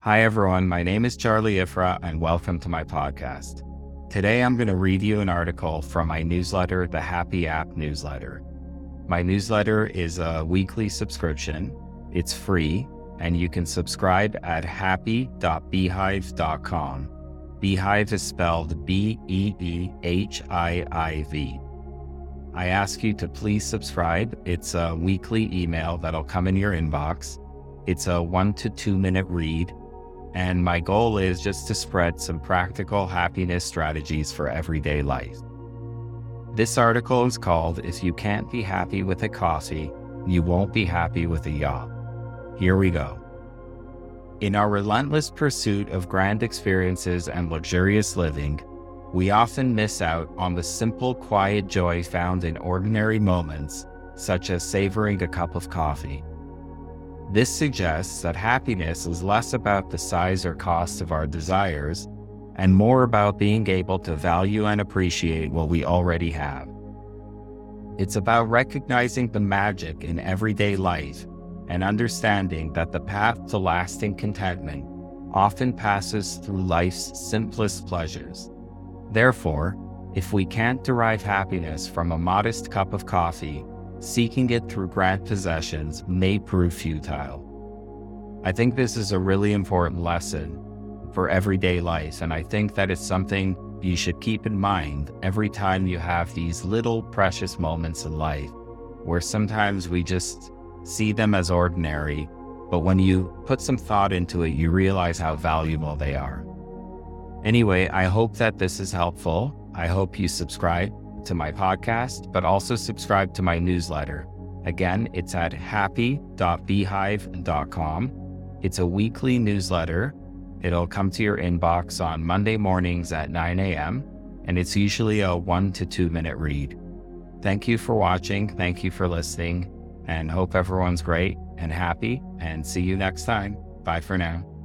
Hi everyone, my name is Charlie Ifra and welcome to my podcast. Today I'm going to read you an article from my newsletter, the Happy App newsletter. My newsletter is a weekly subscription. It's free and you can subscribe at happy.beehiiv.com. Beehiiv is spelled Beehiiv. I ask you to please subscribe. It's a weekly email that'll come in your inbox. It's a 1 to 2 minute read. And my goal is just to spread some practical happiness strategies for everyday life. This article is called, If You Can't Be Happy with a Coffee, You Won't Be Happy with a Yacht. Here we go. In our relentless pursuit of grand experiences and luxurious living, we often miss out on the simple, quiet joy found in ordinary moments, such as savoring a cup of coffee. This suggests that happiness is less about the size or cost of our desires and more about being able to value and appreciate what we already have. It's about recognizing the magic in everyday life and understanding that the path to lasting contentment often passes through life's simplest pleasures. Therefore, if we can't derive happiness from a modest cup of coffee, seeking it through grand possessions may prove futile. I think this is a really important lesson for everyday life, and I think that it's something you should keep in mind every time you have these little precious moments in life, where sometimes we just see them as ordinary, but when you put some thought into it, you realize how valuable they are. Anyway, I hope that this is helpful. I hope you subscribe to my podcast, but also subscribe to my newsletter. Again, it's at happy.beehiiv.com. It's a weekly newsletter. It'll come to your inbox on Monday mornings at 9 a.m. and it's usually a 1 to 2 minute read. Thank you for watching. Thank you for listening, and hope everyone's great and happy, and see you next time. Bye for now.